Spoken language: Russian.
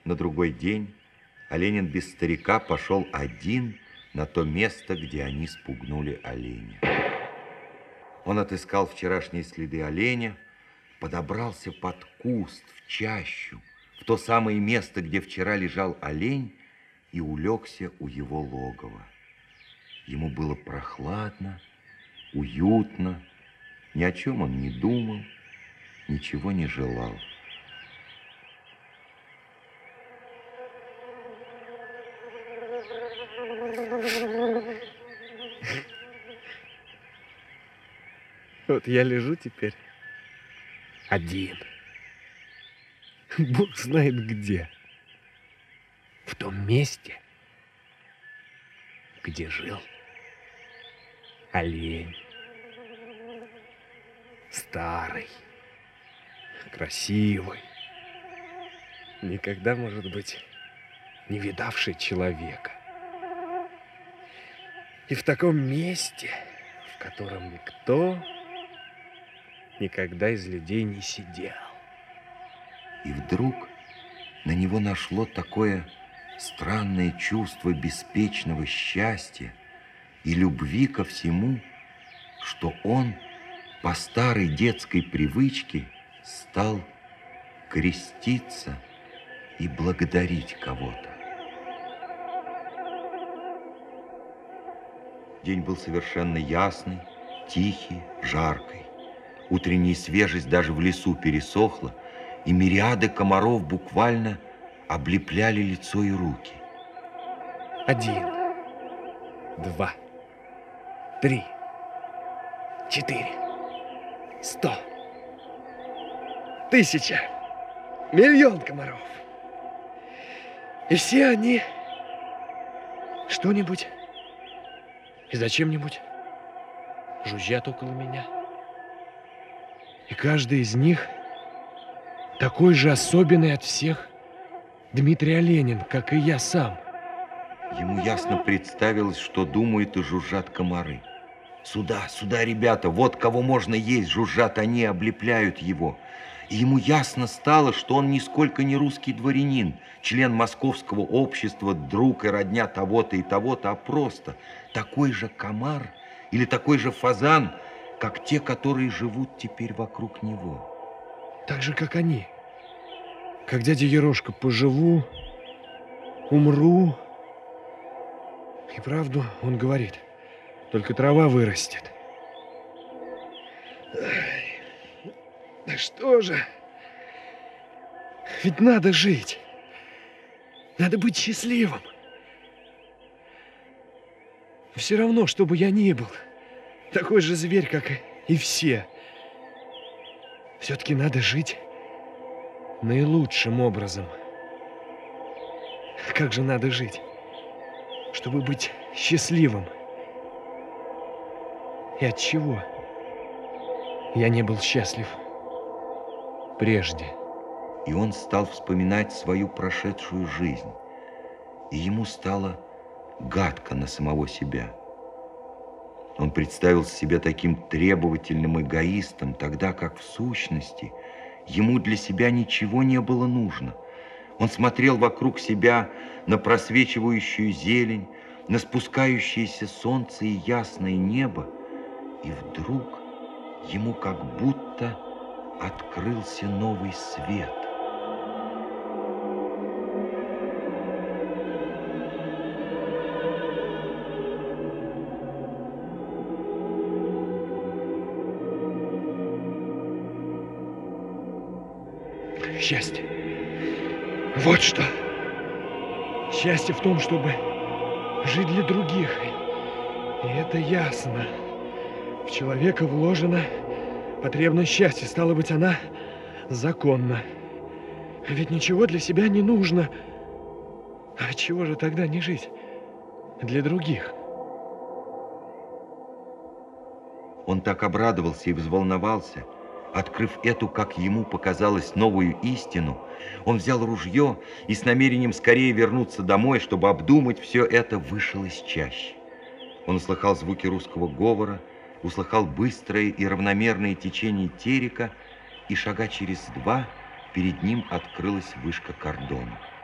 На другой день Оленин без старика пошел один на то место, где они спугнули оленя. Он отыскал вчерашние следы оленя, подобрался под куст, в чащу, в то самое место, где вчера лежал олень, и улегся у его логова. Ему было прохладно, уютно, ни о чем он не думал, ничего не желал. Вот я лежу теперь один. Бог знает где. В том месте, где жил олень. Старый, красивый, никогда, может быть, не видавший человека. И в таком месте, в котором никто никогда из людей не сидел. И вдруг на него нашло такое странное чувство беспечного счастья и любви ко всему, что он по старой детской привычке стал креститься и благодарить кого-то. День был совершенно ясный, тихий, жаркий. Утренняя свежесть даже в лесу пересохла, и мириады комаров буквально облепляли лицо и руки. 1, 2, 3, 4, 100, 1000, миллион комаров. И все они что-нибудь и зачем-нибудь жужжат около меня. И каждый из них такой же особенный от всех Дмитрий Оленин, как и я сам. Ему ясно представилось, что думают и жужжат комары. Сюда, сюда, ребята, вот кого можно есть, жужжат они, облепляют его. И ему ясно стало, что он нисколько не русский дворянин, член московского общества, друг и родня того-то и того-то, а просто такой же комар или такой же фазан, как те, которые живут теперь вокруг него. Так же, как они. Как дядя Ерошка, поживу, умру. И правду он говорит, только трава вырастет. Ай, да что же? Ведь надо жить. Надо быть счастливым. Все равно, что бы я ни был, такой же зверь, как и все. Все-таки надо жить наилучшим образом. Как же надо жить, чтобы быть счастливым? И от чего я не был счастлив прежде? И он стал вспоминать свою прошедшую жизнь, и ему стало гадко на самого себя. Он представил себя таким требовательным эгоистом, тогда как в сущности ему для себя ничего не было нужно. Он смотрел вокруг себя на просвечивающую зелень, на спускающееся солнце и ясное небо, и вдруг ему как будто открылся новый свет. Счастье. Вот что. Счастье в том, чтобы жить для других. И это ясно. В человека вложена потребность счастья. Стало быть, она законна. Ведь ничего для себя не нужно. А чего же тогда не жить для других? Он так обрадовался и взволновался, открыв эту, как ему показалось, новую истину. Он взял ружье и с намерением скорее вернуться домой, чтобы обдумать все это, вышел из чащи. Он услыхал звуки русского говора, услыхал быстрое и равномерное течение терека, и шага через 2 перед ним открылась вышка кордона.